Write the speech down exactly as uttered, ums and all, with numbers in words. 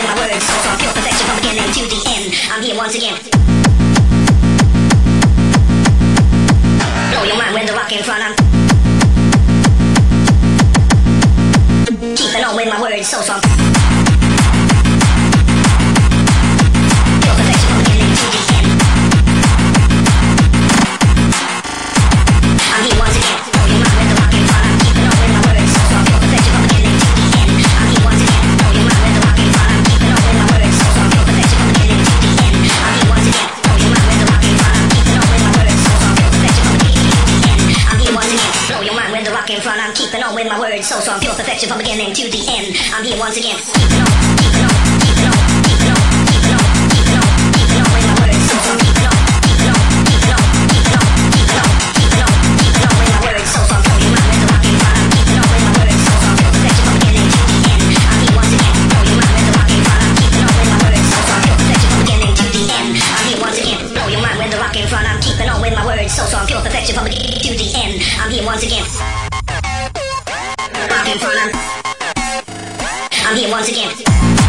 my words, so from pure perfection from beginning to the end. I'm here once again. Blow your mind with the rock in front. I'm keeping on with my words, so from pure perfection from beginning to the end. I'm here once again. Blow your mind with the rock in front. I'm keeping on with my words, so from pure perfection from beginning to the end. I'm here once again. Blow your mind with the rock in front. I'm keeping on with my words, so from pure perfection from beginning to the end. I'm here once again. Blow your mind with the rock in front. I'm keeping on with my words, so from pure perfection from beginning to the end. I'm here once again. Blow your mind with the rock in front. I'm keeping on with my words, so from pure perfection from beginning to the end. I'm here once again. Keeping on, keeping on, keeping on, keeping on, keeping on, keeping on, keeping on with my words, so from keeping on, keeping on, keeping on, keeping on, keeping on, keeping on, keeping on with my words, so from blow your mind with the rock in front. I'm keeping on with my words, so from pure perfection from beginning to the end. I'm here once again. Blow your mind with the rock in front. I'm keeping on with my words, so from pure perfection from beginning to the end. I'm here once again. Blow your mind with the rock in front. I'm keeping on with my words, so from pure perfection from beginning to the end. I'm here once again. Rock in front. I'm I'm here once again.